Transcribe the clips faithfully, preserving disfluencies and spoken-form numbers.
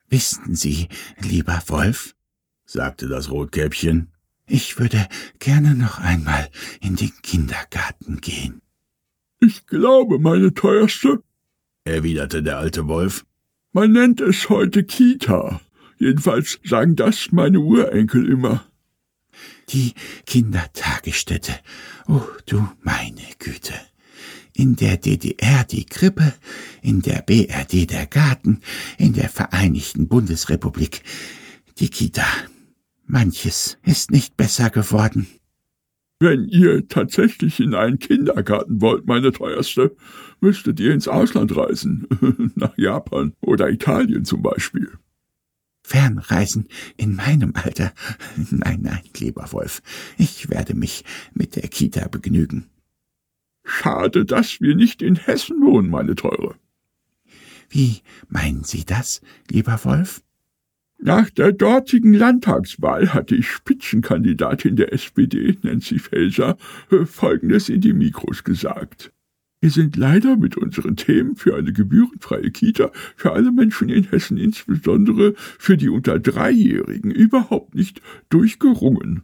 Wissen Sie, lieber Wolf, sagte das Rotkäppchen, ich würde gerne noch einmal in den Kindergarten gehen. Ich glaube, meine Teuerste, erwiderte der alte Wolf, man nennt es heute Kita. Jedenfalls sagen das meine Urenkel immer. Die Kindertagesstätte, oh du meine Güte. In der D D R die Krippe, in der B R D der Garten, in der Vereinigten Bundesrepublik die Kita. Manches ist nicht besser geworden. Wenn ihr tatsächlich in einen Kindergarten wollt, meine Teuerste, müsstet ihr ins Ausland reisen, nach Japan oder Italien zum Beispiel. Fernreisen in meinem Alter? Nein, nein, lieber Wolf, ich werde mich mit der Kita begnügen. Schade, dass wir nicht in Hessen wohnen, meine Teure. Wie meinen Sie das, lieber Wolf? Nach der dortigen Landtagswahl hatte die Spitzenkandidatin der S P D, Nancy Faeser, Folgendes in die Mikros gesagt. Wir sind leider mit unseren Themen für eine gebührenfreie Kita für alle Menschen in Hessen, insbesondere für die unter Dreijährigen, überhaupt nicht durchgerungen.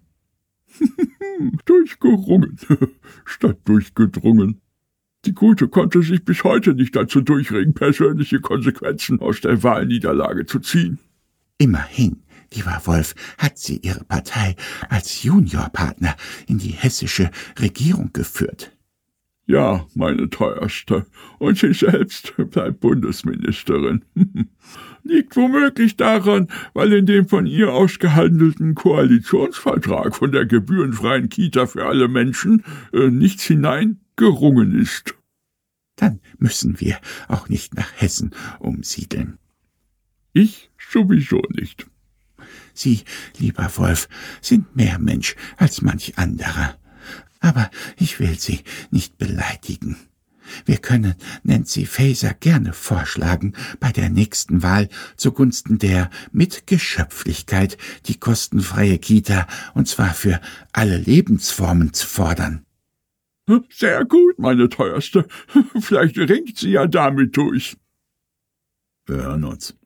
Durchgerungen, statt durchgedrungen. Die Gute konnte sich bis heute nicht dazu durchringen, persönliche Konsequenzen aus der Wahlniederlage zu ziehen. Immerhin, lieber Wolf, hat sie ihre Partei als Juniorpartner in die hessische Regierung geführt. Ja, meine Teuerste, und sie selbst bleibt Bundesministerin. Liegt womöglich daran, weil in dem von ihr ausgehandelten Koalitionsvertrag von der gebührenfreien Kita für alle Menschen äh, nichts hineingerungen ist. Dann müssen wir auch nicht nach Hessen umsiedeln. Ich sowieso nicht. Sie, lieber Wolf, sind mehr Mensch als manch anderer. Aber ich will Sie nicht beleidigen. Wir können Nancy Faeser gerne vorschlagen, bei der nächsten Wahl zugunsten der mit Geschöpflichkeit die kostenfreie Kita, und zwar für alle Lebensformen, zu fordern. Sehr gut, meine Teuerste. Vielleicht ringt sie ja damit durch. Wir hören uns.